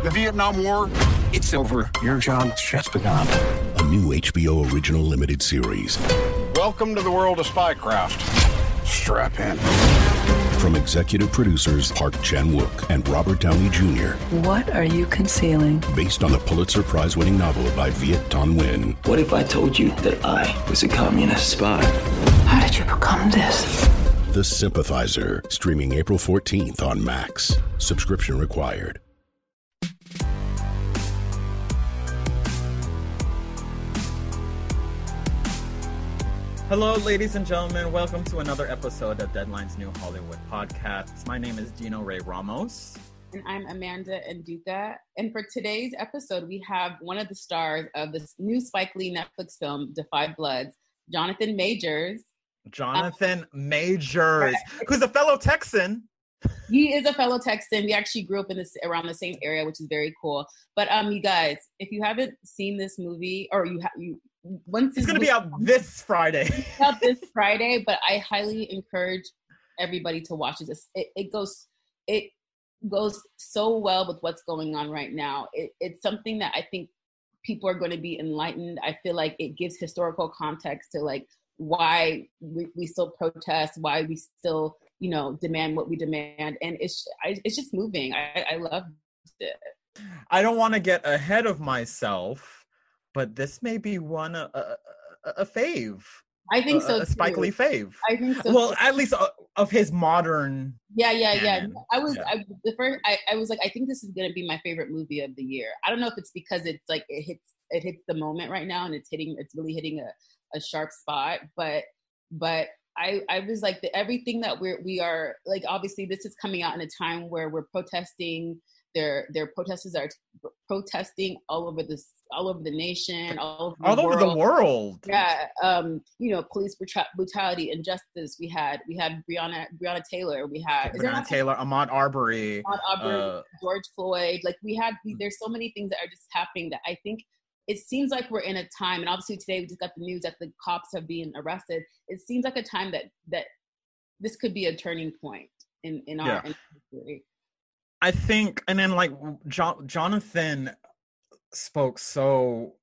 The Vietnam War, it's over. Your job's just begun. A new HBO original limited series. Welcome to the world of spycraft. Strap in. From executive producers Park Chan-wook and Robert Downey Jr. What are you concealing? Based on the Pulitzer Prize-winning novel by Viet Thanh Nguyen. What if I told you that I was a communist spy? How did you become this? The Sympathizer, streaming April 14th on Max. Subscription required. Hello, ladies and gentlemen. Welcome to another episode of Deadline's New Hollywood Podcast. My name is Dino Ray Ramos. And I'm Amanda Nduka. And for today's episode, we have one of the stars of this new Spike Lee Netflix film, Da 5 Bloods, Jonathan Majors. Jonathan Majors, who's a fellow Texan. He is a fellow Texan. We actually grew up in around the same area, which is very cool. But you guys, if you haven't seen this movie, or once it's going to be out this Friday. Out this Friday, but I highly encourage everybody to watch this. It goes so well with what's going on right now. It's something that I think people are going to be enlightened. I feel like it gives historical context to like why we still protest, why we still demand what we demand, and it's just moving. I love it. I don't want to get ahead of myself, but this may be one a fave. I think so. A Spike Lee fave. I think so. Well, at least of his modern. Yeah. I was like, I think this is gonna be my favorite movie of the year. I don't know if it's because it's like it hits the moment right now, and it's really hitting a sharp spot, but I was like, everything that we are like, obviously this is coming out in a time where we're protesting. Their protesters are protesting all over the nation, all over the world. Yeah, police brutality, injustice. We had Breonna Taylor. We had Breonna Taylor, Ahmaud Arbery, George Floyd. Like there's so many things that are just happening that I think it seems like we're in a time. And obviously today we just got the news that the cops have been arrested. It seems like a time that this could be a turning point in our history. I think, and then like Jonathan spoke so,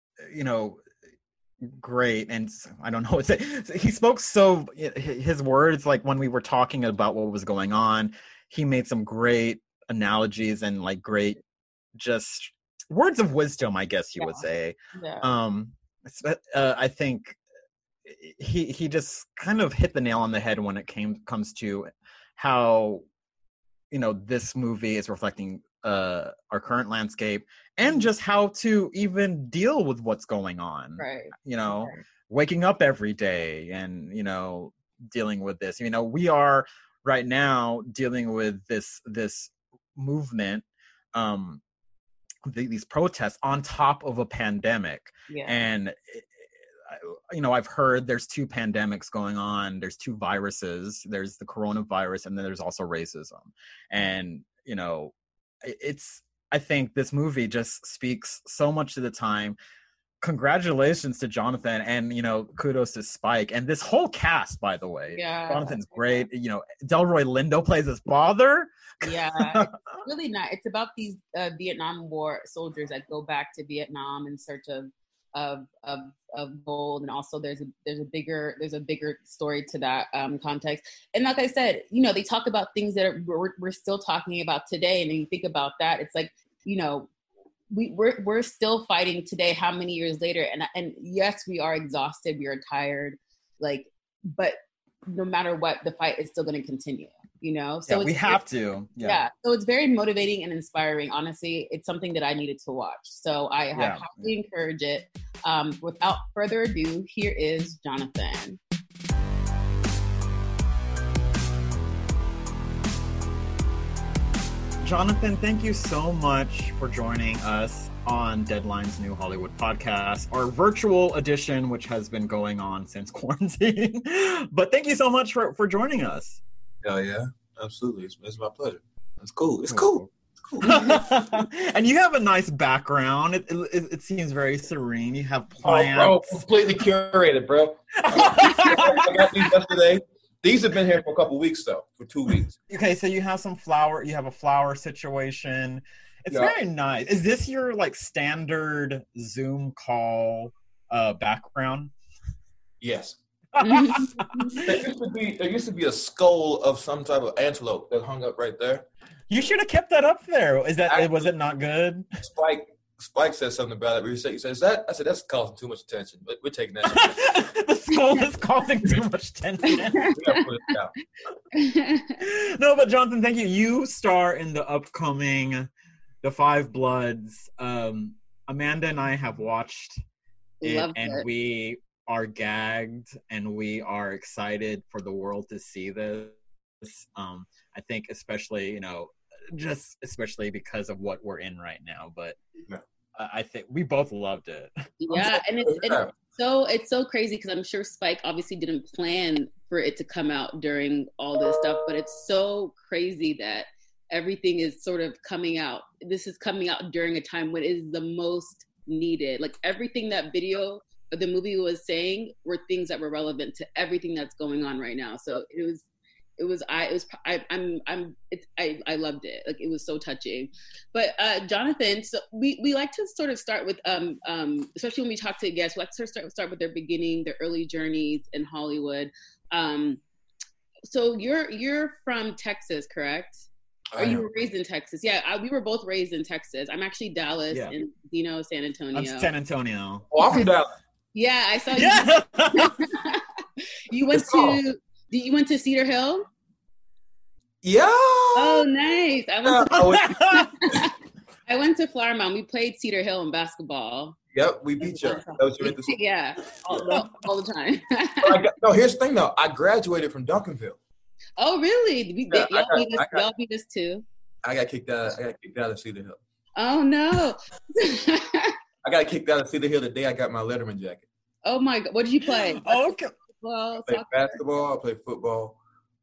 great, and I don't know what to say. He spoke so, his words, like when we were talking about what was going on, he made some great analogies and like great, just words of wisdom, I guess you would say. Yeah. I think he just kind of hit the nail on the head when it comes to how this movie is reflecting our current landscape and just how to even deal with what's going on. Right. Waking up every day and, dealing with this. We are right now dealing with this movement, these protests on top of a pandemic. Yeah. And I've heard there's two pandemics going on. There's two viruses. There's the coronavirus, and then there's also racism. And, I think this movie just speaks so much to the time. Congratulations to Jonathan, and, kudos to Spike. And this whole cast, by the way. Yeah. Jonathan's great. Delroy Lindo plays his father. Yeah, it's really not. It's about these Vietnam War soldiers that go back to Vietnam in search of gold, and also there's a bigger story to that context. And like I said, they talk about things that we're still talking about today, and then you think about that, it's like we're still fighting today. How many years later? And yes, we are exhausted, we are tired, but no matter what, the fight is still going to continue. So we have to. Yeah. So it's very motivating and inspiring. Honestly, it's something that I needed to watch. So I highly encourage it. Without further ado, here is Jonathan. Jonathan, thank you so much for joining us on Deadline's New Hollywood Podcast, our virtual edition, which has been going on since quarantine. But thank you so much for joining us. Hell yeah, absolutely. It's my pleasure. It's cool. It's cool. And you have a nice background. It seems very serene. You have plants. Oh, bro, completely curated, bro. I got these yesterday. These have been here for a couple weeks, though, for 2 weeks. Okay, so you have some flower. You have a flower situation. It's Yeah. very nice. Is this your like standard Zoom call background? Yes. Mm-hmm. There used to be a skull of some type of antelope that hung up right there. You should have kept that up there. Was it not good? Spike said something about it. He said, "Is that?" I said, "That's causing too much attention." But we're taking that. The skull is causing too much tension. We gotta put it down. No, but Jonathan, thank you. You star in the upcoming The Five Bloods. Amanda and I have watched it, Loved and it. we are gagged, and we are excited for the world to see this. I think especially, just especially because of what we're in right now. But Yeah. I think we both loved it. Yeah, and it's so crazy because I'm sure Spike obviously didn't plan for it to come out during all this stuff, but it's so crazy that everything is sort of coming out. This is coming out during a time when it is the most needed. Like everything that video or the movie was saying were things that were relevant to everything that's going on right now. So I loved it. Like it was so touching. But Jonathan, so we like to sort of start with especially when we talk to guests, we like to start with their beginning, their early journeys in Hollywood. So you're from Texas, correct? Or you were raised in Texas? Yeah, we were both raised in Texas. I'm actually Dallas and Dino, San Antonio. I'm San Antonio. Oh, I'm from Dallas. Yeah, I saw you. Yeah. You went to Cedar Hill? Yeah. Oh, nice. I went to Flower Mound. We played Cedar Hill in basketball. Yep, we beat you. That was your Yeah, all the time. No, here's the thing though. I graduated from Duncanville. Oh, really? Y'all beat us too. I got kicked out. Of Cedar Hill. Oh no! I got kicked out of Cedar Hill the day I got my Letterman jacket. Oh my God! What did you play? Okay. Well, I played basketball. I played football.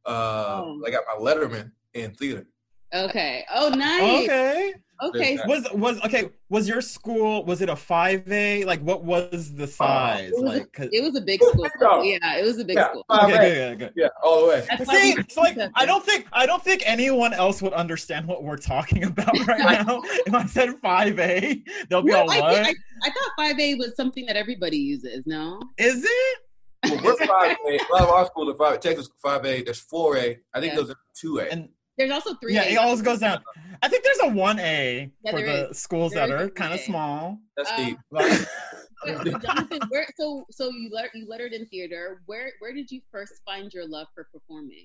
I got my Letterman in theater. Okay. Oh, nice. Okay. Was your school, was it a 5A? Like what was the size? It was a big school. Yeah, it was a big school. Okay, good. Yeah, all the way. See, it's like I don't think anyone else would understand what we're talking about right now. If I said 5A, they'll be all what? I thought 5A was something that everybody uses. No, is it? Well, we're 5A. A lot of our schools are 5A. Texas 5A. There's 4A. I think those are 2A. And there's also 3A. Yeah, it always goes down. I think there's a 1A for the schools there that are kind of small. That's deep. Jonathan, so you lettered in theater. Where did you first find your love for performing?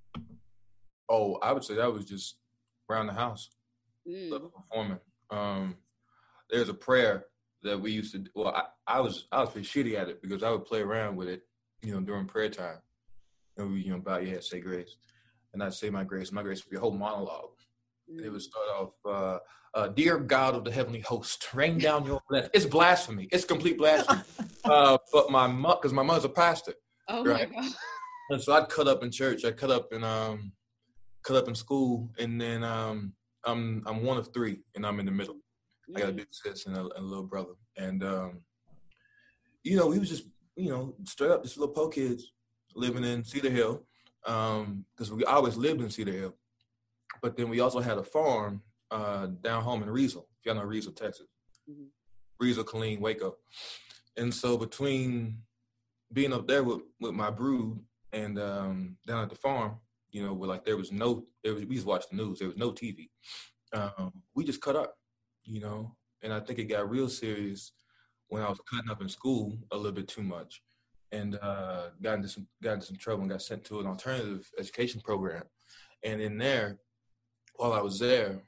Oh, I would say that was just around the house. Love performing. There's a prayer that we used to do. Well, I was pretty shitty at it because I would play around with it, during prayer time. And we, bow your head, say grace. And I'd say my grace. My grace would be a whole monologue. And it would start off, dear God of the heavenly host, rain down your blessing. It's blasphemy. It's complete blasphemy. But because my mother's a pastor. Oh, right? My God. And so I'd cut up in church. I cut up in school. And then I'm one of three, and I'm in the middle. I got a big sister and a little brother. And, we was just, straight up just little po kids living in Cedar Hill. Because we always lived in Cedar Hill. But then we also had a farm down home in Riesel, if y'all know Riesel, Texas. Riesel, Killeen, Waco. And so between being up there with my brood and down at the farm, where we just watched the news. There was no TV. We just cut up, and I think it got real serious when I was cutting up in school a little bit too much. And got into some trouble and got sent to an alternative education program. And in there, while I was there,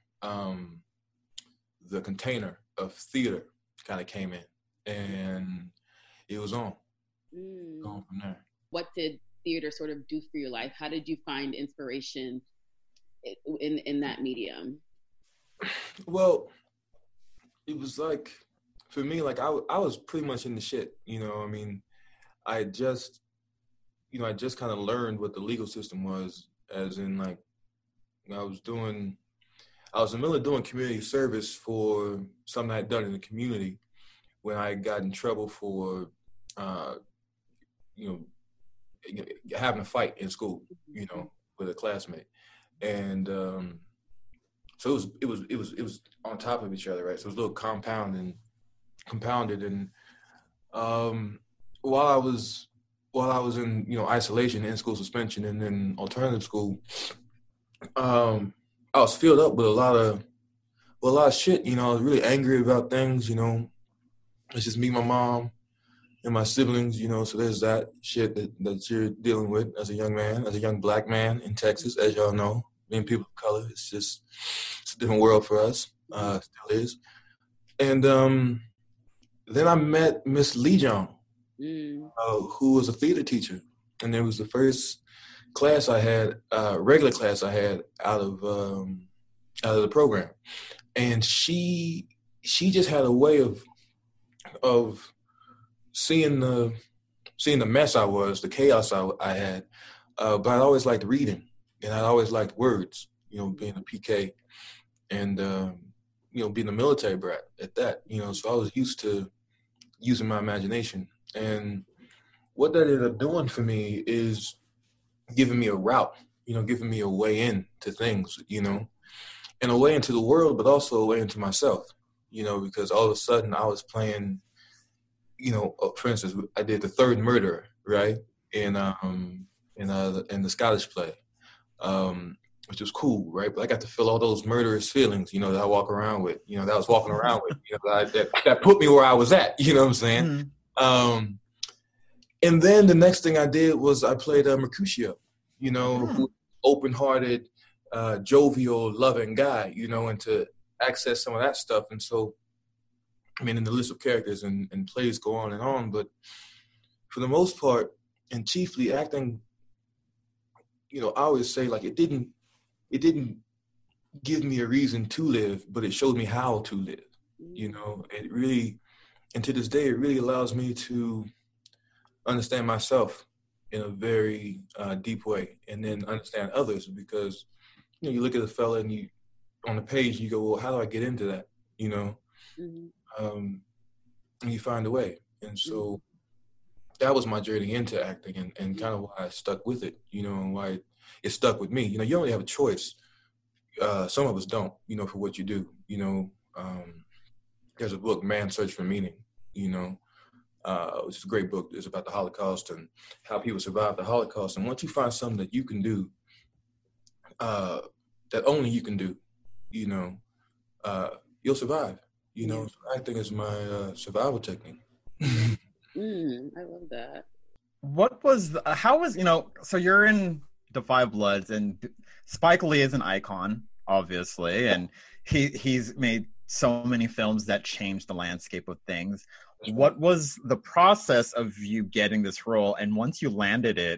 the container of theater kind of came in, and it was on. Going from there. What did theater sort of do for your life? How did you find inspiration in that medium? Well, it was like, for me, like I was pretty much in the shit, I just kind of learned what the legal system was, as in like, I was in the middle of doing community service for something I had done in the community when I got in trouble for, having a fight in school, with a classmate. And So it was on top of each other, right? So it was a little compounded, and while I was in, you know, isolation, in school suspension, and then alternative school, I was filled up with a lot of shit. You know, I was really angry about things. You know, it's just me, my mom, and my siblings. You know, so there's that shit that you're dealing with as a young man, as a young black man in Texas, as y'all know. Being people of color, it's a different world for us. Still is. And then I met Miss Lee Jong, who was a theater teacher, and it was the first class I had, regular class I had out of the program, and she just had a way of seeing the mess I was, the chaos I had, but I always liked reading. And I always liked words, you know, being a PK and, you know, being a military brat at that, you know, so I was used to using my imagination. And what that ended up doing for me is giving me a route, you know, giving me a way in to things, you know, and a way into the world, but also a way into myself, you know, because all of a sudden I was playing, you know, for instance, I did The Third Murderer, right, in the Scottish play. Which was cool, right? But I got to feel all those murderous feelings, you know, that I walk around with, you know, that I was walking around with, you know, that put me where I was at, you know what I'm saying? Mm-hmm. And then the next thing I did was I played Mercutio, you know, open-hearted, jovial, loving guy, you know, and to access some of that stuff. And so, I mean, in the list of characters and plays go on, but for the most part, and chiefly acting, you know, I always say, like, it didn't give me a reason to live, but it showed me how to live. You know, it really, and to this day, it really allows me to understand myself in a very deep way, and then understand others, because, you know, you look at a fella and you, on the page, you go, well, how do I get into that? You know, and you find a way. And so that was my journey into acting, and kind of why I stuck with it, you know, and why it stuck with me. You know, you only have a choice. Some of us don't, you know, for what you do. You know, there's a book, Man's Search for Meaning, you know, which is a great book. It's about the Holocaust and how people survived the Holocaust. And once you find something that you can do, that only you can do, you know, you'll survive. You know, so acting is my survival technique. I love that. How was, you know, so you're in The Five Bloods, and Spike Lee is an icon, obviously, and he's made so many films that changed the landscape of things. What was the process of you getting this role? And once you landed it,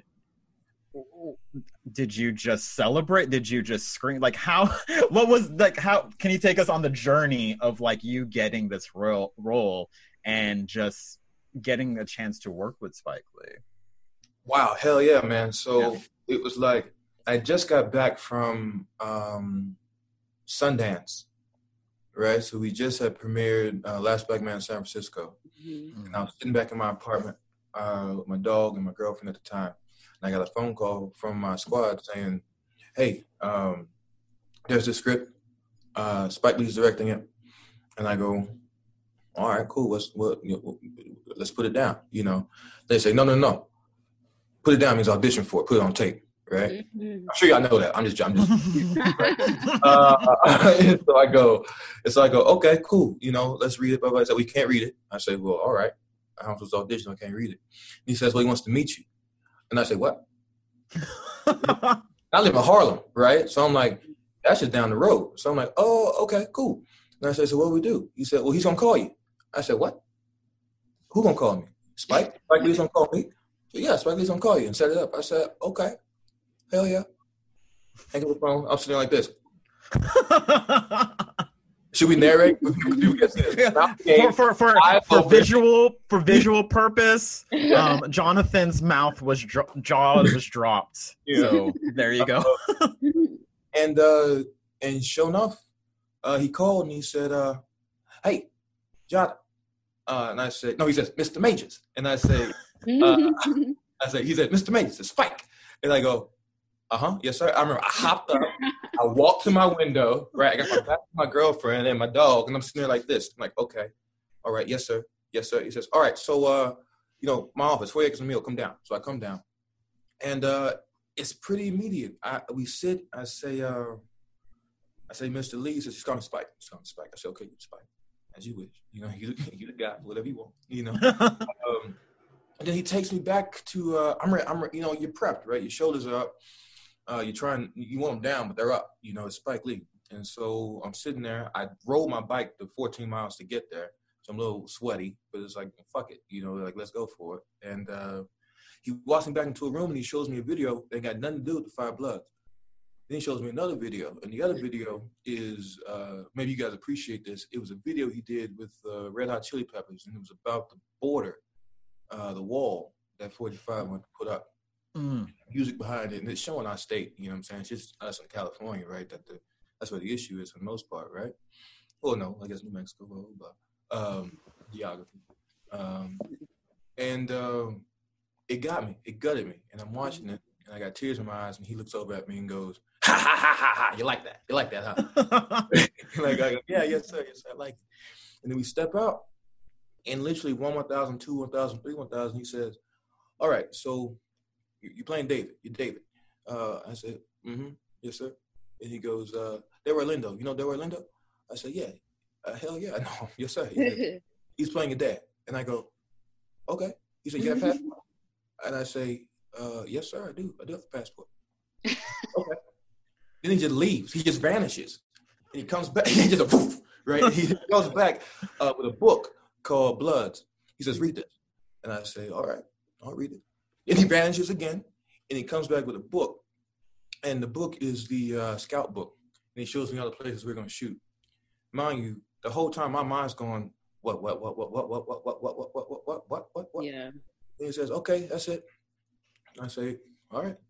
did you just celebrate? Did you just scream? Like, how can you take us on the journey of, like, you getting this role and just getting a chance to work with Spike Lee? Wow, hell yeah, man. So it was like, I just got back from Sundance, right? So we just had premiered Last Black Man in San Francisco. And I was sitting back in my apartment with my dog and my girlfriend at the time. And I got a phone call from my squad saying, hey, there's this script. Spike Lee's directing it. And I go, all right, cool. Let's put it down. You know, they say, no. Put it down means audition for it. Put it on tape, right? I'm sure y'all know that. I'm just. Right? So I go. Okay, cool. You know, let's read it. But I said, we can't read it. I say, well, all right. I'm supposed to audition. I can't read it. And he says, well, he wants to meet you. And I say, what? I live in Harlem, right? So I'm like, that's just down the road. So I'm like, oh, okay, cool. And I said, so what do we do? He said, well, he's gonna call you. I said, what? Who gonna call me? Spike Lee's gonna call me? So yeah, Spike Lee's gonna call you and set it up. I said, okay, hell yeah. Hang up the phone. I'm sitting like this. Should we narrate? For visual purpose, Jonathan's jaw was dropped. Yeah. So there you go. And sure enough, he called and he said, "Hey, Jonathan." And I said, "No." He says, "Mr. Majors." And I say, he said, "Mr. Majors, it's Spike." And I go, Yes, sir. I remember I hopped up. I walked to my window, right? I got my back to my girlfriend and my dog, and I'm sitting there like this. I'm like, okay. All right. Yes, sir. Yes, sir. He says, all right. So, my office, 4 acres of meal, come down. So I come down. And it's pretty immediate. We sit. I say, Mr. Lee. He says, just call me Spike. Just call me Spike. I say, okay, you Spike. As you wish. You the guy, whatever you want, And then he takes me back to, you're prepped, right? Your shoulders are up. You want them down, but they're up. It's Spike Lee. And so I'm sitting there. I rode my bike the 14 miles to get there. So I'm a little sweaty, but it's like, fuck it. Let's go for it. And he walks me back into a room and he shows me a video that got nothing to do with the Five Bloods. Then he shows me another video. And the other video is, maybe you guys appreciate this. It was a video he did with Red Hot Chili Peppers. And it was about the border, the wall that 45 wanted to put up. Music behind it, and it's showing our state. You know what I'm saying? It's just us in California, right? That's where the issue is for the most part, right? Well, no, I guess New Mexico, but geography. And it got me. It gutted me, and I'm watching it, and I got tears in my eyes. And he looks over at me and goes, "Ha ha ha ha ha! You like that? You like that, huh?" I go, "Yeah, yes sir, I like it." And then we step out, and literally 1,000, 2, 1,000, 3, 1,000. He says, "All right, so." You playing David. You're David. I said, yes, sir. And he goes, Delroy Lindo. You know Delroy Lindo? I said, yeah. Hell yeah. No, yes, sir. He's playing your dad. And I go, okay. He said, you have a passport? And I say, yes, sir, I do. I do have a passport. Okay. Then he just leaves. He just vanishes. And he comes back. He just poof, right? He goes back with a book called Bloods. He says, read this. And I say, all right, I'll read it. And he vanishes again, and he comes back with a book. And the book is the scout book. And he shows me all the places we're going to shoot. Mind you, the whole time my mind's going, what? Yeah. And he says, okay, that's it. I say, all right.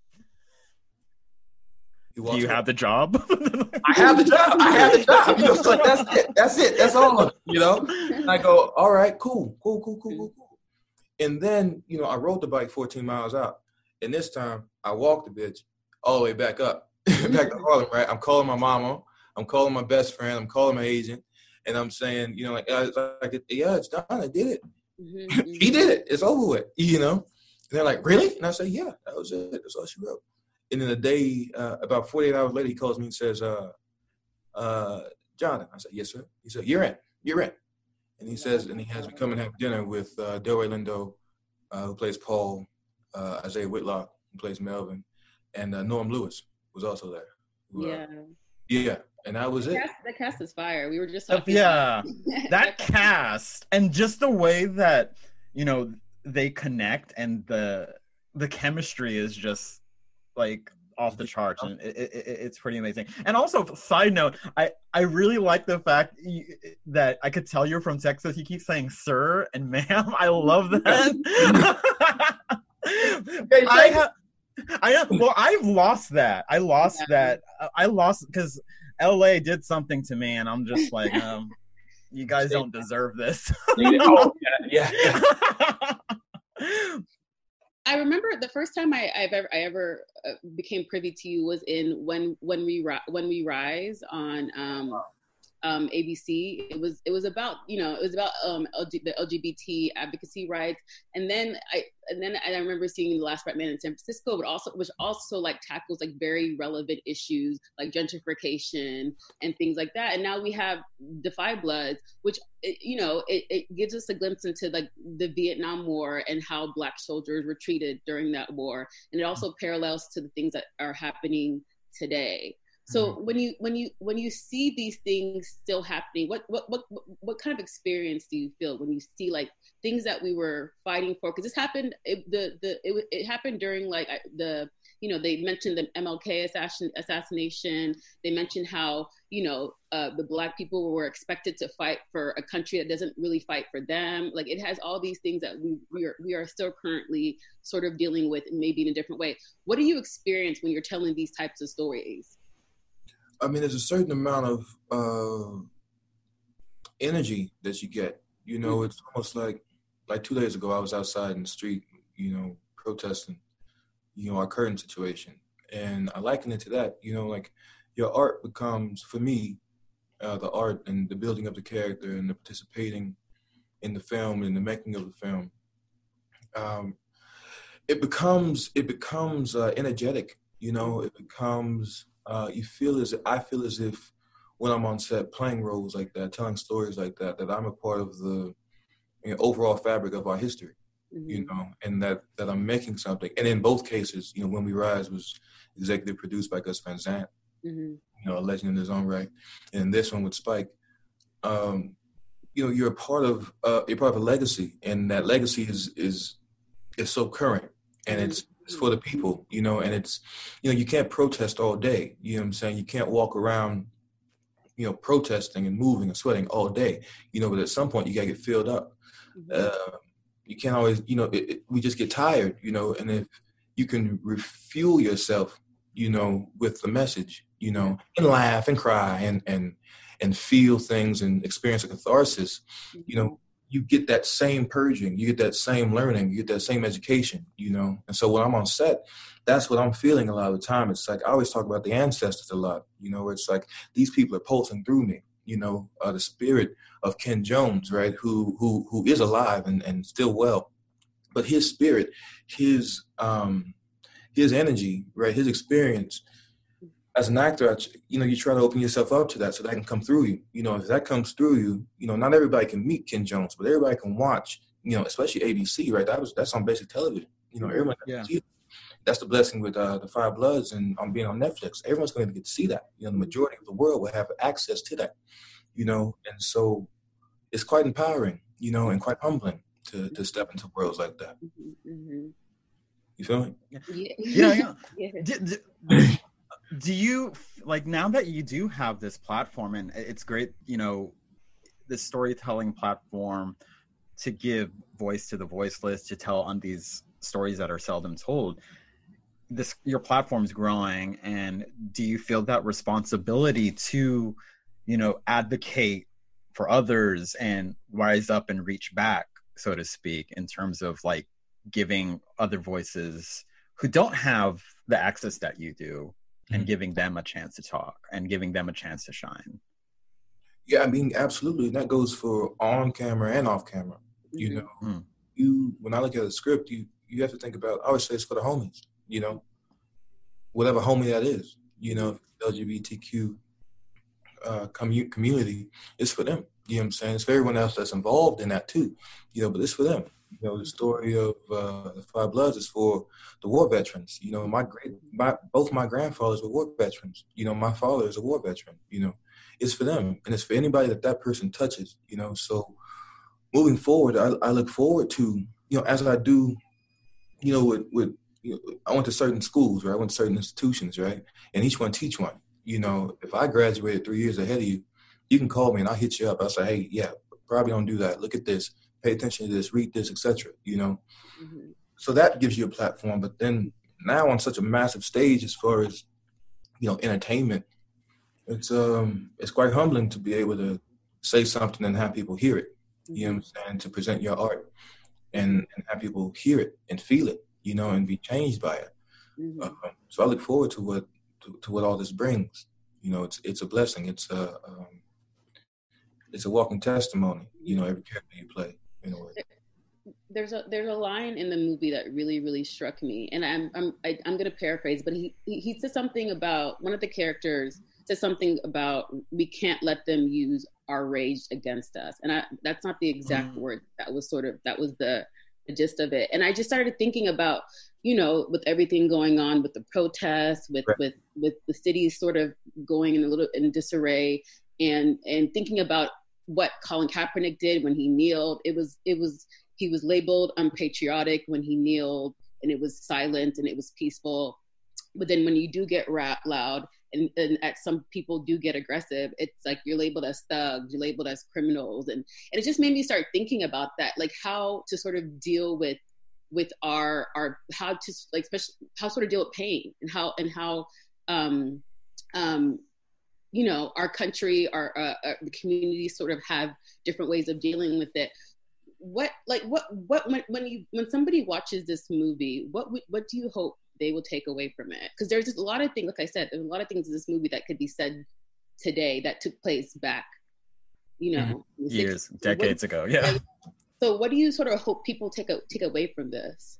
Do you have the job? I have the job. It's like, that's it. That's all. And I go, all right, cool. And then, I rode the bike 14 miles out. And this time, I walked the bitch all the way back up, back to Harlem, right? I'm calling my mama. I'm calling my best friend. I'm calling my agent. And I'm saying, yeah, it's done. I did it. Mm-hmm. He did it. It's over with, And they're like, really? And I say, yeah, that was it. That's all she wrote. And then a day, about 48 hours later, he calls me and says, Jonathan. I said, yes, sir. He said, you're in. And he says, and he has me come and have dinner with Delroy Lindo, who plays Paul, Isaiah Whitlock, who plays Melvin, and Norm Lewis was also there. Yeah, and that was it. The cast is fire. We were just talking about that cast, and just the way that they connect, and the chemistry is just like off the charts, and it's pretty amazing. And also, side note, I really like the fact that I could tell you're from Texas. You keep saying sir and ma'am. I love that. I've lost that. I lost that. I lost because LA did something to me, and I'm just like, you guys don't deserve this. Yeah. I remember the first time I ever became privy to you was in When We Rise on ABC. It was about the LGBT advocacy rights, and then I remember seeing The Last Black Man in San Francisco, which also like tackles like very relevant issues like gentrification and things like that. And now we have The Five Bloods, which it gives us a glimpse into like the Vietnam War and how Black soldiers were treated during that war, and it also parallels to the things that are happening today. So when you see these things still happening, what kind of experience do you feel when you see like things that we were fighting for? Because this happened, it happened during like they mentioned the MLK assassination. They mentioned how the Black people were expected to fight for a country that doesn't really fight for them. Like it has all these things that we are still currently sort of dealing with, maybe in a different way. What do you experience when you're telling these types of stories? I mean, there's a certain amount of energy that you get. It's almost like 2 days ago, I was outside in the street, protesting, our current situation. And I liken it to that, like your art becomes, for me, the art and the building of the character and the participating in the film and the making of the film. It becomes energetic, it becomes, I feel as if when I'm on set playing roles like that, telling stories like that I'm a part of the overall fabric of our history, and that I'm making something. And in both cases, When We Rise was executive produced by Gus Van Sant, a legend in his own right. And this one with Spike, you're a part of a legacy, and that legacy is so current, and it's for the people, and it's, you can't protest all day. You know what I'm saying? You can't walk around, protesting and moving and sweating all day, but at some point you gotta get filled up. You can't always, we just get tired, and if you can refuel yourself, with the message, and laugh and cry and feel things and experience a catharsis, you get that same purging, you get that same learning, you get that same education, And so when I'm on set, that's what I'm feeling a lot of the time. It's like, I always talk about the ancestors a lot, it's like these people are pulsing through me, the spirit of Ken Jones, right, who is alive and still well, but his spirit, his energy, right, his experience, as an actor, you try to open yourself up to that so that can come through you. If that comes through you, not everybody can meet Ken Jones, but everybody can watch, especially ABC, right? That's on basic television. Everyone can see it. That's the blessing with the Five Bloods and on being on Netflix. Everyone's going to get to see that. The majority of the world will have access to that, and so it's quite empowering, and quite humbling to step into worlds like that. You feel me? Yeah. Do you, like, now that you do have this platform, and it's great, this storytelling platform to give voice to the voiceless, to tell on these stories that are seldom told, your platform's growing, and do you feel that responsibility to, advocate for others and rise up and reach back, so to speak, in terms of like giving other voices who don't have the access that you do, and giving them a chance to talk and giving them a chance to shine? Yeah, I mean, absolutely. And that goes for on camera and off camera. When I look at a script, you have to think about, I always say it's for the homies, whatever homie that is, LGBTQ community, it's for them. You know what I'm saying? It's for everyone else that's involved in that too, but it's for them. The story of the Five Bloods is for the war veterans. Both my grandfathers were war veterans. My father is a war veteran. It's for them, and it's for anybody that person touches. So moving forward, I look forward to, as I do, with I went to certain schools, right? I went to certain institutions, right? And each one teach one. If I graduated 3 years ahead of you, you can call me and I'll hit you up. I'll say, hey, yeah, probably don't do that. Look at this. Pay attention to this, read this, etc. So that gives you a platform. But then now on such a massive stage, as far as entertainment, it's quite humbling to be able to say something and have people hear it. You know what I'm saying? To present your art and have people hear it and feel it, and be changed by it. So I look forward to what all this brings. It's a blessing. It's a walking testimony. Every character you play. In a way. There's a line in the movie that really, really struck me, and I'm going to paraphrase, but he said something about, one of the characters said something about, we can't let them use our rage against us, and that's not the exact word. That was the gist of it, and I just started thinking about, with everything going on with the protests, with the city sort of going in disarray, and thinking about what Colin Kaepernick did when he kneeled. He was labeled unpatriotic when he kneeled, and it was silent and it was peaceful. But then when you do get loud and some people do get aggressive, it's like you're labeled as thugs, you're labeled as criminals, and it just made me start thinking about that, like how to sort of deal with our how to, like, especially how sort of deal with pain, and how our country, the community sort of have different ways of dealing with it. When somebody watches this movie, what do you hope they will take away from it? Because there's just a lot of things, like I said, there's a lot of things in this movie that could be said today that took place back, years, decades ago. Yeah. So what do you sort of hope people take away from this?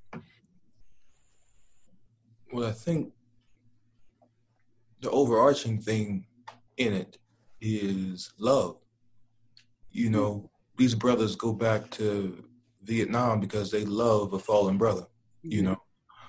Well, I think the overarching thing in it is love. These brothers go back to Vietnam because they love a fallen brother. The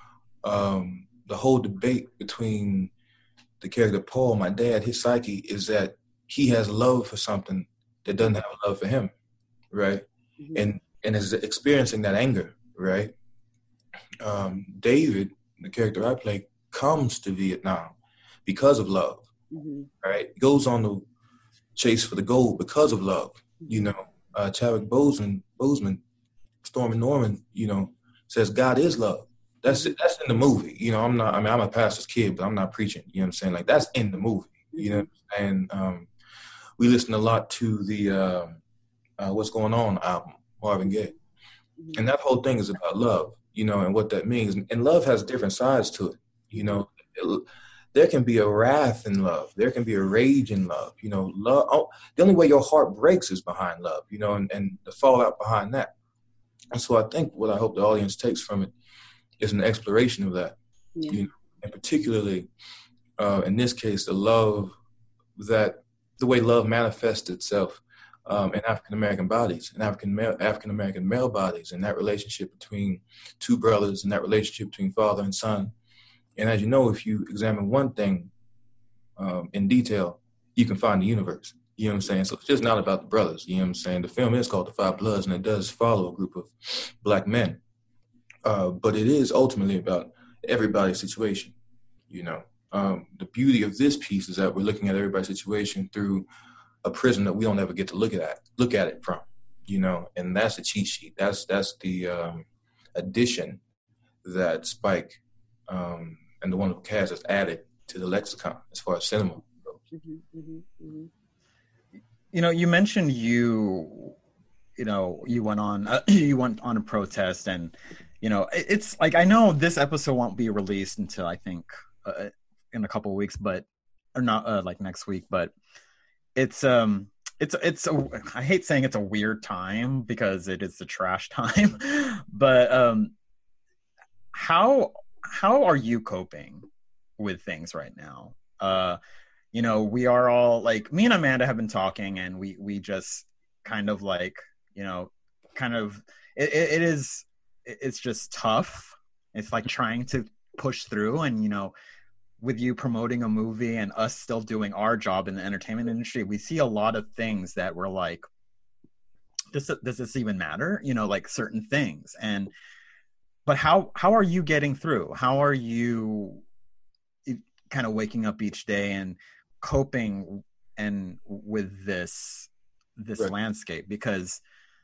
whole debate between the character Paul, my dad, his psyche is that he has love for something that doesn't have love for him, right? Mm-hmm. And is experiencing that anger, right? David, the character I play, comes to Vietnam because of love, right? He goes on the chase for the gold because of love. Chadwick Boseman, Stormin' Norman, says God is love. That's it. That's in the movie. I'm a pastor's kid, but I'm not preaching. You know what I'm saying? Like, that's in the movie. And we listen a lot to the What's Going On album, Marvin Gaye. And that whole thing is about love, and what that means. And love has different sides to it. There can be a wrath in love. There can be a rage in love. Love. The only way your heart breaks is behind love, and the fallout behind that. And so I think what I hope the audience takes from it is an exploration of that, and particularly in this case, the way love manifests itself in African American bodies, in African American male bodies, and that relationship between two brothers, and that relationship between father and son. And as you know, if you examine one thing in detail, you can find the universe. You know what I'm saying? So it's just not about the brothers. You know what I'm saying? The film is called The Five Bloods, and it does follow a group of Black men. But it is ultimately about everybody's situation. The beauty of this piece is that we're looking at everybody's situation through a prism that we don't ever get to look at it from. And that's the cheat sheet. That's the addition that Spike and the wonderful cast has added to the lexicon as far as cinema goes. You mentioned you went on a protest, and it's like, I know this episode won't be released until I think in a couple of weeks, but or not like next week, but it's I hate saying it's a weird time because it is the trash time, but how are you coping with things right now? We are all, like, me and Amanda have been talking, and we just kind of like, it's just tough. It's like trying to push through, and with you promoting a movie and us still doing our job in the entertainment industry, we see a lot of things that we're like, does this even matter? Like certain things. But how are you getting through? How are you kind of waking up each day and coping and with this right. landscape? Because,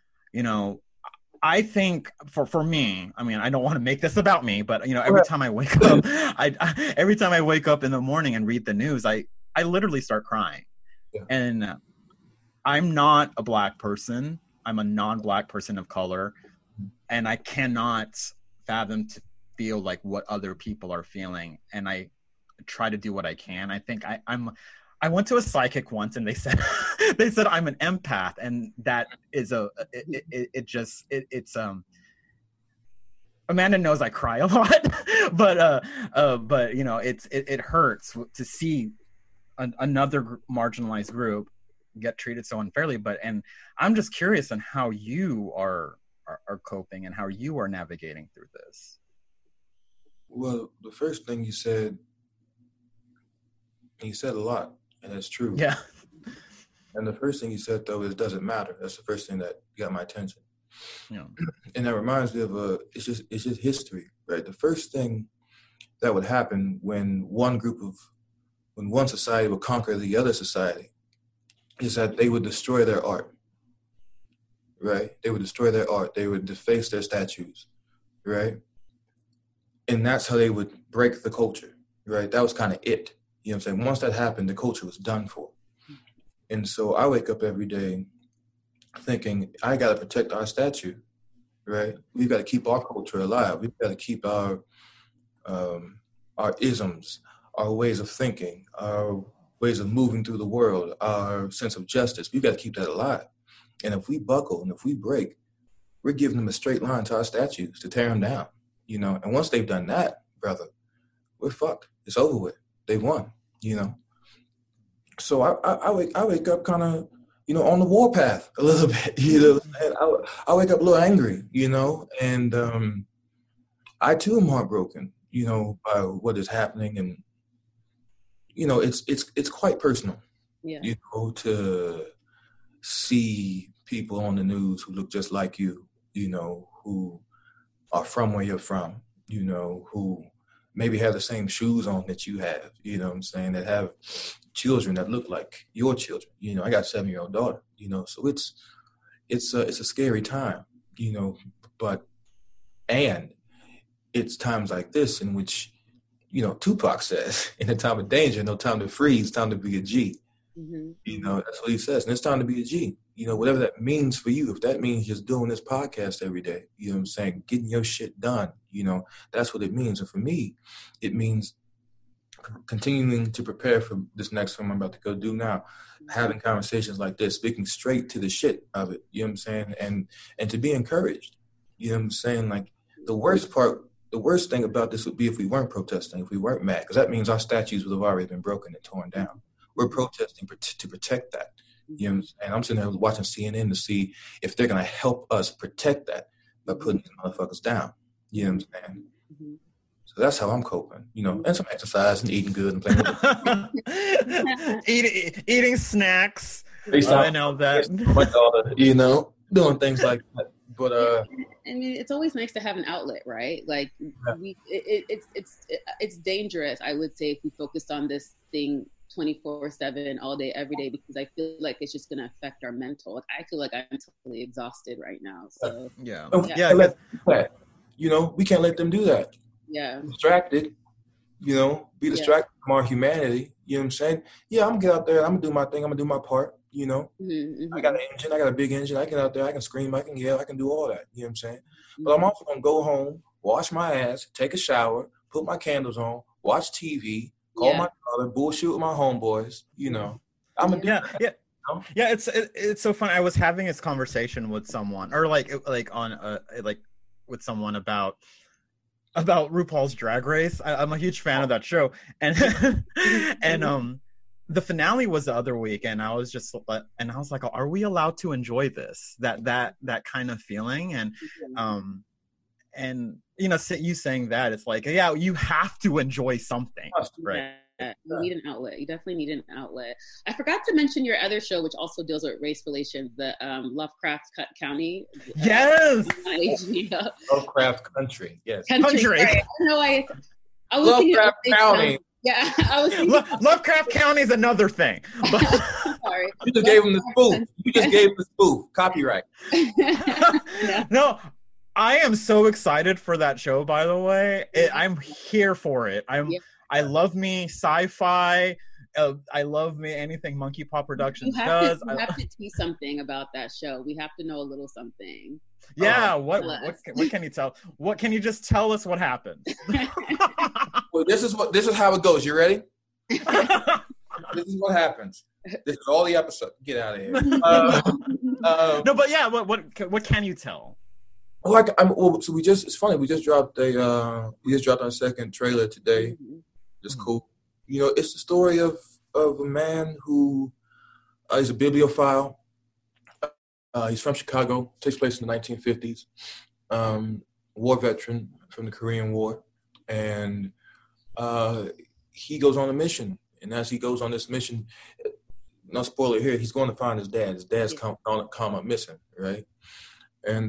I think for me, I mean, I don't want to make this about me, but every time I wake up, every time I wake up in the morning and read the news, I literally start crying. Yeah. And I'm not a Black person. I'm a non-Black person of color, and I cannot fathom to feel like what other people are feeling. And I try to do what I can. I think I went to a psychic once, and they said I'm an empath, and that is it's Amanda knows I cry a lot, but it hurts to see another marginalized group get treated so unfairly. And I'm just curious on how you are coping and how you are navigating through this. Well, the first thing you said a lot. And that's true. Yeah. And the first thing you said, though, is doesn't matter. That's the first thing that got my attention. Yeah. And that reminds me of it's just history, right? The first thing that would happen when one society would conquer the other society is that they would destroy their art, right? They would destroy their art. They would deface their statues, right? And that's how they would break the culture, right? That was kind of it. You know what I'm saying? Once that happened, the culture was done for. And so I wake up every day thinking, I got to protect our statue, right? We've got to keep our culture alive. We've got to keep our our isms, our ways of thinking, our ways of moving through the world, our sense of justice. We've got to keep that alive. And if we buckle and if we break, we're giving them a straight line to our statues to tear them down, you know. And once they've done that, brother, we're fucked. It's over with. They've won, you know. So I wake up kind of, you know, on the warpath a little bit, you know. And I wake up a little angry, you know, and I too am heartbroken, you know, by what is happening, and you know, it's quite personal, you know, to see people on the news who look just like you know, who are from where you're from, you know, who maybe have the same shoes on that you have, you know what I'm saying, that have children that look like your children. You know, I got a 7-year-old daughter, you know, so it's a scary time, you know, and it's times like this in which, you know, Tupac says, in a time of danger, no time to freeze, time to be a G. Mm-hmm. You know, that's what he says. And it's time to be a G. You know, whatever that means for you, if that means just doing this podcast every day, you know what I'm saying, getting your shit done, you know, that's what it means. And for me, it means continuing to prepare for this next film I'm about to go do now, having conversations like this, speaking straight to the shit of it, you know what I'm saying, and to be encouraged, you know what I'm saying. Like, the worst thing about this would be if we weren't protesting, if we weren't mad, because that means our statues would have already been broken and torn down. We're protesting to protect that. You know, and I'm sitting there watching CNN to see if they're going to help us protect that by putting these motherfuckers down. You know what I'm saying? Mm-hmm. So that's how I'm coping, you know, and some exercise and eating good and playing eating snacks. I know that. My daughter, you know, doing things like that. But I mean, it's always nice to have an outlet, right? Like, it's dangerous, I would say, if we focused on this thing 24/7 all day, every day, because I feel like it's just going to affect our mental. I feel like I'm totally exhausted right now. So yeah. You know, we can't let them do that. Yeah. Distracted, you know, be distracted from our humanity. You know what I'm saying? Yeah, I'm gonna get out there. I'm gonna do my thing. I'm gonna do my part. You know, I got an engine. I got a big engine. I get out there. I can scream. I can yell. I can do all that. You know what I'm saying? But I'm also gonna go home, wash my ass, take a shower, put my candles on, watch TV, call my daughter, bullshit with my homeboys. You know, I'm gonna do that. Yeah. It's so funny. I was having this conversation with someone, or with someone about RuPaul's Drag Race. I'm a huge fan of that show, and the finale was the other week, and I was like, oh, are we allowed to enjoy this? That kind of feeling, and you know, you saying that, it's like, yeah, you have to enjoy something, right? You need an outlet. You definitely need an outlet. I forgot to mention your other show, which also deals with race relations, the Lovecraft County. Yes. Lovecraft Country. Yes. Country. I don't know why. I was Lovecraft County. Yeah, I was thinking Lovecraft County is another thing. But sorry. You just gave him the spoof. You just gave him the spoof. Copyright. No, I am so excited for that show, by the way. I'm here for it. I love me sci-fi. I love me anything Monkey Paw Productions does. You have to tease something about that show. We have to know a little something. Yeah, what can you tell? What can you just tell us what happened? Well, this is how it goes. You ready? This is what happens. This is all the episode. Get out of here. No, but yeah, what can you tell? So it's funny. We just dropped our second trailer today. Mm-hmm. It's cool. You know, it's the story of a man who is a bibliophile. He's from Chicago. Takes place in the 1950s. War veteran from the Korean War, and he goes on a mission. And as he goes on this mission, no spoiler here, he's going to find his dad. His dad's come up missing, right? And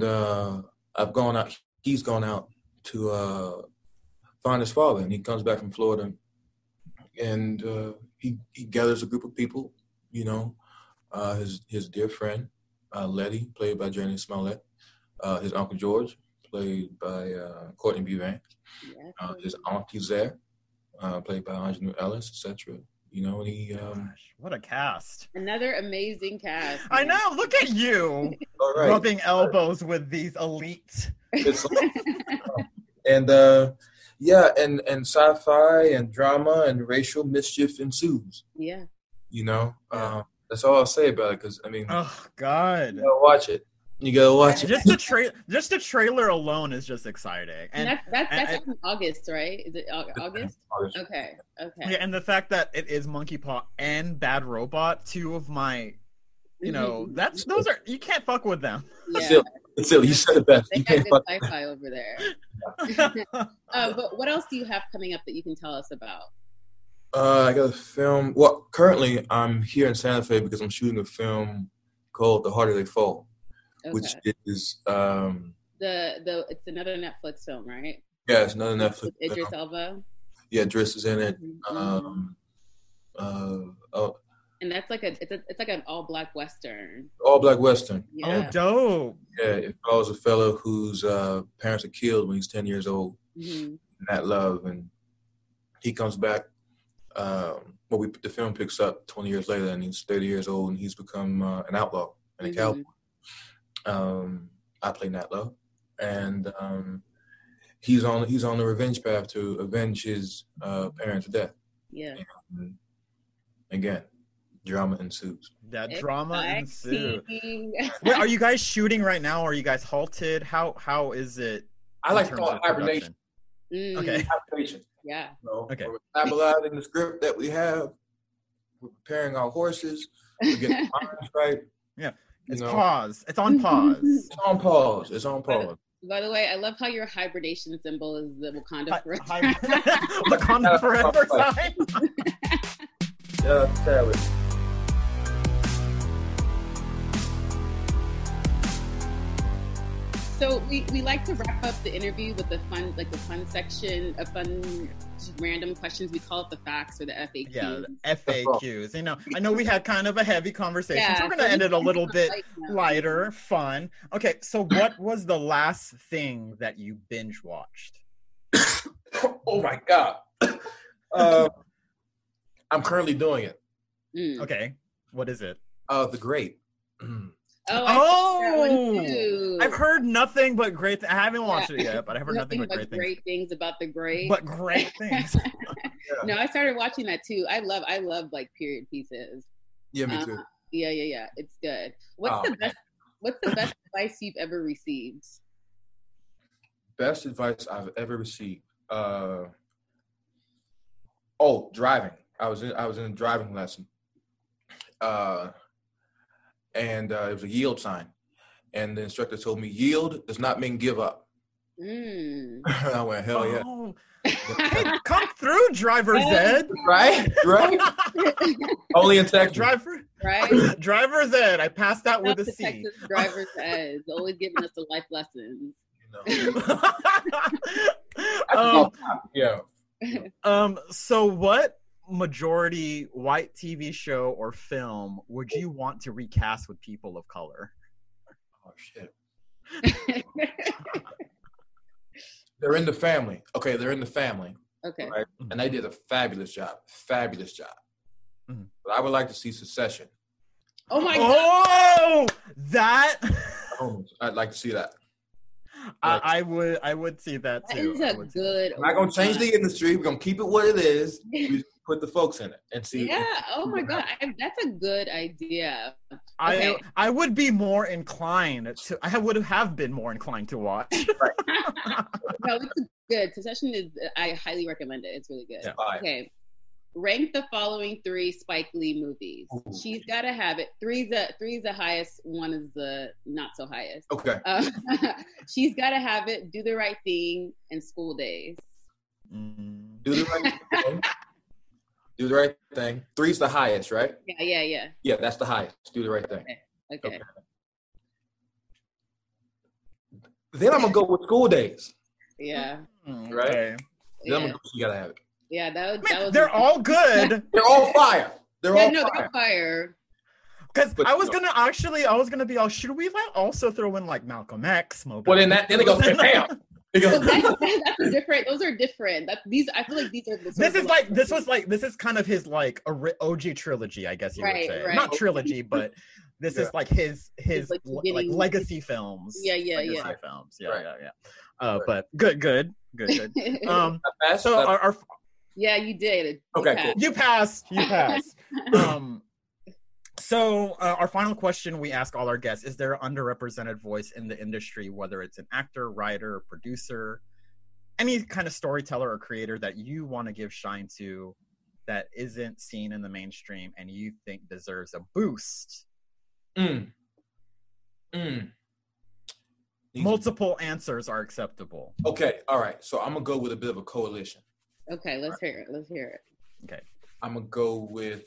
he's gone out to find his father, and he comes back from Florida, and he gathers a group of people, you know, his dear friend, Letty, played by Janie Smollett, his Uncle George, played by Courtney B. Vance, his Aunt Kizere, played by Anjanou Ellis, etc. You know, and he what a cast! Another amazing cast. I know. Look at you, rubbing elbows with these elites. And Yeah, and sci-fi and drama and racial mischief ensues. Yeah. You know, that's all I'll say about it. Because I mean, Oh God, you gotta watch it. You gotta watch it. Just the trailer alone is just exciting, and that's in August, right? Is it August? August. Okay. Yeah, and the fact that it is Monkey Paw and Bad Robot, two of my, you know, those are, you can't fuck with them. Yeah. It's silly. You said it best. They You got can't good fuck. sci-fi over there. But what else do you have coming up that you can tell us about? I got a film. Well, currently I'm here in Santa Fe because I'm shooting a film called The Harder They Fall, which is it's another Netflix film, right? yeah, it's another Netflix With Idris film. Elba. Yeah, Driss is in it. And that's like it's like an all black Western. All black Western. Yeah. Oh, dope. Yeah, it follows a fellow whose parents are killed when he's 10 years old. Mm-hmm. That love, and he comes back. The film picks up 20 years later, and he's 30 years old, and he's become an outlaw and a cowboy. I play Nat Love, and he's on the revenge path to avenge his parents' death. Yeah. And again, drama ensues. That drama ensues. Exciting. Wait, are you guys shooting right now? Or are you guys halted? How is it? I like to call it hibernation. Okay. Hibernation. Yeah. So Okay. we're stabilizing the script that we have. We're preparing our horses. We're getting the minds right. Yeah. It's You know. pause. It's on pause. It's on pause. It's on pause. By the way, I love how your hibernation symbol is the Wakanda forever. Wakanda forever sign. Yeah, Taylor. So we like to wrap up the interview with the fun section of fun, just random questions. We call it the facts or the FAQs. Yeah, the FAQs. You know, I know we had kind of a heavy conversation, Yeah, so we're gonna end it a little bit lighter, fun. Okay, so what was the last thing that you binge watched? Oh my God. I'm currently doing it. Okay, what is it? The Great. I've heard nothing but great. I haven't watched it yet, but I've heard nothing but great things about The Great. But great things. No, I started watching that too. I love like period pieces. Yeah, me too. Yeah. It's good. What's the best advice you've ever received? Best advice I've ever received. Driving. I was in a driving lesson. And it was a yield sign. And the instructor told me, yield does not mean give up. I went, hell yeah. Oh. Come through, driver's ed. Right? Only in Texas. Right? Driver's ed. I passed that with a C. Texas driver's ed. Always giving us the life lessons. Yeah. So what majority white TV show or film would you want to recast with people of color? Oh shit. They're in the family. Okay, they're in the family. Okay. Right? And they did a fabulous job. Mm-hmm. But I would like to see Succession. Oh my God. Oh, that. I'd like to see that. I would see that too. That is a good. We're not gonna change the industry. We're gonna keep it what it is. We put the folks in it and see. Yeah. Oh my God, that's a good idea. Okay. I would be more inclined to. I would have been more inclined to watch. No, it's good. Succession is. I highly recommend it. It's really good. Yeah. Okay. Rank the following 3 Spike Lee movies. Ooh. She's Gotta Have It. 3's the highest. 1 is the not so highest. Okay. She's Gotta Have It. Do the Right Thing and School Days. Do the right thing. Do the right thing. 3's the highest, right? Yeah. Yeah, that's the highest. Do the right thing. Okay. Then I'm gonna go with School Days. Yeah. Right. Then I'm gonna go. You Gotta Have It. Yeah, that was. They're all good. They're all fire. They're all fire. Because I was gonna be all. Should we also throw in like Malcolm X? Well, then it goes bam. So that's different. Those are different. I feel like these are. This is kind of his like OG trilogy, I guess you would say. Right. Not trilogy, but this is like his like legacy films. Yeah. Films. Yeah. But good. Good. I passed? So our Yeah, you did. Okay, cool. you passed. So our final question we ask all our guests: is there an underrepresented voice in the industry, whether it's an actor, writer, producer, any kind of storyteller or creator that you want to give shine to that isn't seen in the mainstream and you think deserves a boost? Multiple answers are acceptable. Okay, all right. So I'm gonna go with a bit of a coalition. Okay, let's hear it. Okay. I'm gonna go with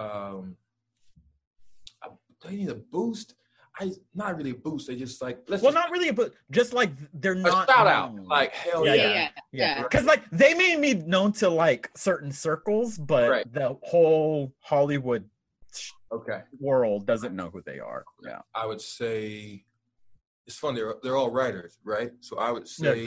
do you need a boost? Not really a boost. They just like not really, but just like they're not a shout out. known. Like hell Yeah. Because like they may be known to like certain circles, but the whole Hollywood world doesn't know who they are. Yeah, I would say it's fun. They're all writers, right? So I would say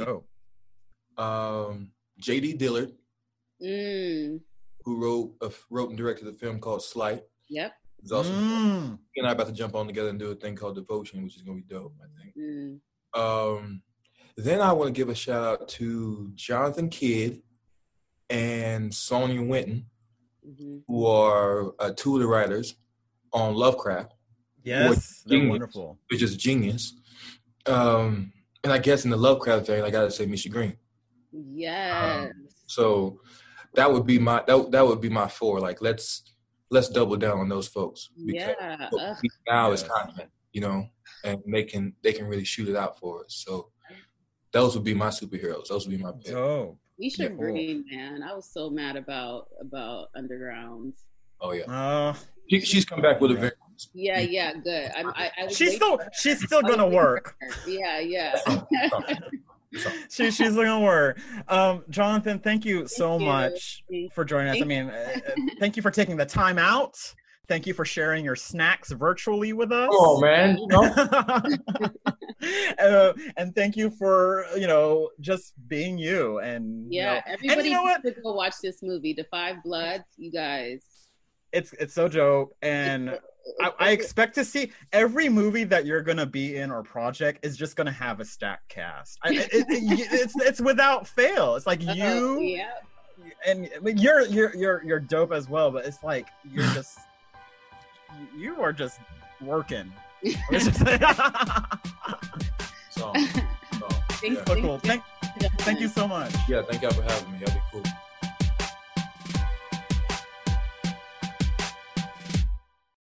J.D. Dillard, who wrote and directed a film called Slight. Yep. It's awesome. He and I are about to jump on together and do a thing called Devotion, which is gonna be dope, I think. Then I want to give a shout out to Jonathan Kidd and Sonia Winton, who are two of the writers on Lovecraft. Yes, they're wonderful. Which is genius. And I guess in the Lovecraft vein, I gotta say Misha Green. Yes. So that would be my that would be my four. Like let's double down on those folks. Because now is content, and they can really shoot it out for us. So those would be my superheroes. Those would be my pick. Oh, Misha Green, man. I was so mad about Underground. Oh yeah. She's come back with a very Yeah, good. She's still gonna work. Yeah. She's gonna work. Jonathan, thank you so much for joining us. I mean, thank you for taking the time out. Thank you for sharing your snacks virtually with us. Oh man, and thank you for just being you. And everybody needs to go watch this movie, The Five Bloods. You guys, it's so dope, and I expect to see every movie that you're gonna be in or project is just gonna have a stacked cast. It's without fail. It's like you, and I mean, you're dope as well. But it's like you are just working. So cool. Thank you so much. Yeah, thank y'all for having me. That'd be cool.